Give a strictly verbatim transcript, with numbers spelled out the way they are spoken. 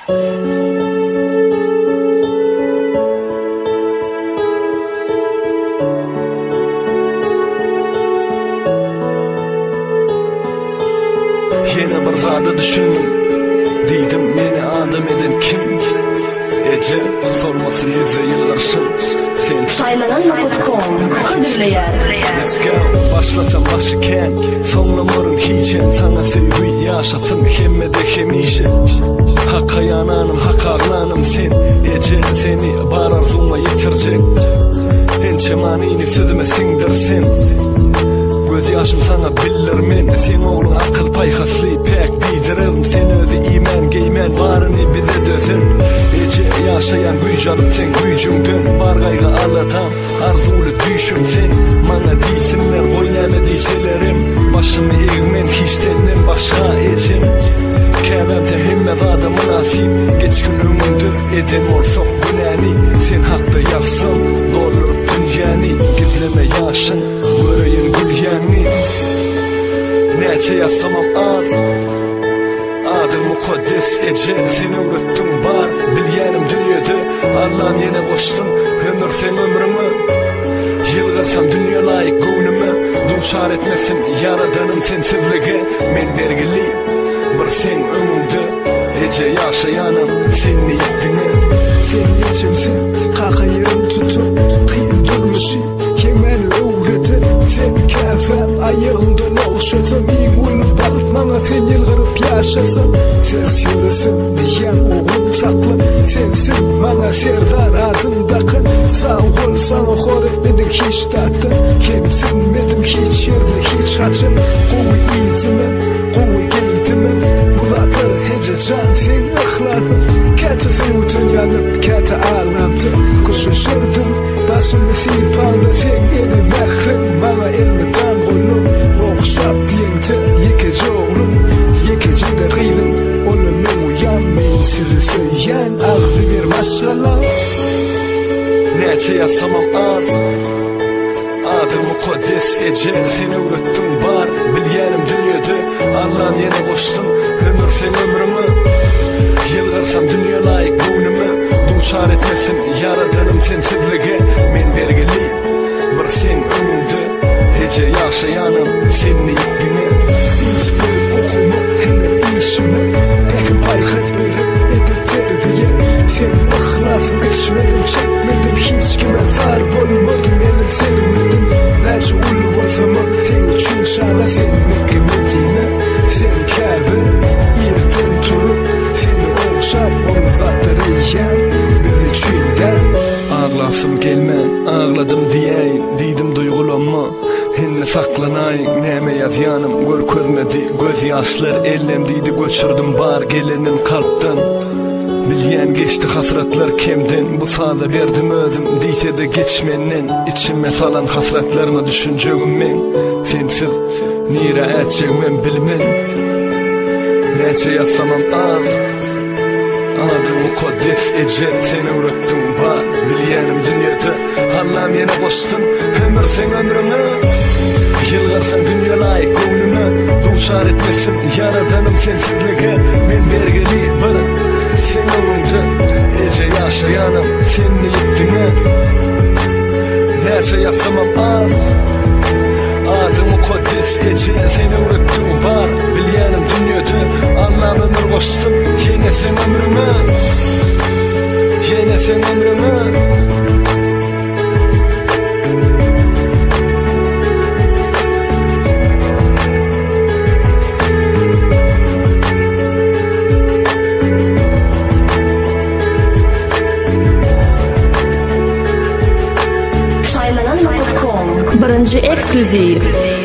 Yine bir zada düşündüm, deydim meni adam eden kim? Ece sormasın yüze yıllar şın. saylanan nokta com kadirleyer. Let's go. Başlasam başıken sonlamarım hicen. Sana sevgi yaşasın hemme de hemişe. Hakka yananım, hakka ağlanım sen. Ece seni bar arzuma yitirecek. Ençe manini sözüme sindirsen. Göz yaşım sana bilirmen. Sen oğlun akıl payhaslı pek diydirim. Sen özü iman geymen varını bize dözün. Ece yaşayan güycanım sen güycüngdün. Bargayga alatam arzulu düşün sen. Mana deysinler oynama deyselerim. Başımı eğmen hiçtenlen başka Ecem. Kebemse hemme zada münasip. Geç gün ömündü eden olsak günani. Sen hakta yazsın dolur dünyani. Gizleme yaşın göreyim gül yani. Neçe yazsamam az adım mukaddes Ece. Seni ürettim var bilyenim dünyada. Allah'ım yine koştum ömür sen ömrümü. Yılgarsam dünya layık gönlümü. Duşar etmesin yaradanım sensizlige. Men vergili bir sen ömümde. Ece yaşayanım seni yettiğine. Sen geçimsin kaka yerim tutup kıyım durmuşu yemeni öğretir. Sen kefem ayağımdan okşasam iyi olup balık bana sen yılgırıp yaşasam. Ses yürüsün diyen oğlum sakla. Sensin bana serdar adımdakın. Sağ ol sana hor etmedin hiç tatlı. Kimsinmedim hiç yerde hiç açın. Kovu iyitimi kovu giyitimi. Bulatlar hece can sen ıhladın. Kete zeyutun yanıp kete ağlamdı. Kuşuşurdum başımı sipanda sen eli mehrim. Bana elmi tam oğlum okşap diyengde yekece oğlum. Yekece de gıydım onu men uyan men sizi söyleyen ağzı bir başkalar. Neçe yazsamam az adım mukaddes Ece. Seni ürettim var bilyenim dünyada. Allah'ım yine koştum ömür sen ömrümü. Yılgarsam dünya layık gönlümü. Duşar etmesin yaradanım sensizlige. Men vergili bir sen ömümde. Ece yaşayanım seni yettiğine. Yüz boy okuma hemen işime. Ekim paykat verip edip terbiye. Sen ıhlasın içmedim çekmedim. Hiç kime zar olmadım elim sermedim. Vece ulu o zaman sen için şala sen mekmetine. Sen kâbe yerden turup seni okşap omuzatları yiyen bir içinden. Ağlasım gelmen ağladım diyeyim. Deydim duygulanma hinne saklanayım. Neme yazyanım gör közmedi göz yaşlar. Ellem deydi göçürdüm bar gelenin kalpten. Bilyen geçti hasratlar kemden. Bu sada verdim özüm deyse de geçmenin. İçime salan hasratlarına düşüncegim men. Sensiz nire etçegmen bilmen. Neçe yazsamam az adım mukaddes Ece. Seni ürettim var bilyenim dünyada. Allah'ım yine koştum ömür sen ömrümü. Yılgarsan dünya layık gönlümü. Duşar etmesin yaradanım sensizlige. Men vergili bir sen ömrümde. Ece yaşayanım seni yettiğine. Neçe yazsamam az adım mukaddes Ece. Seni ürettim var bilyenim dünyada. Allah'ım ömür koştum yine sen ömrümü. Yine sen ömrümü. saylanan nokta com birinci ekskluziv.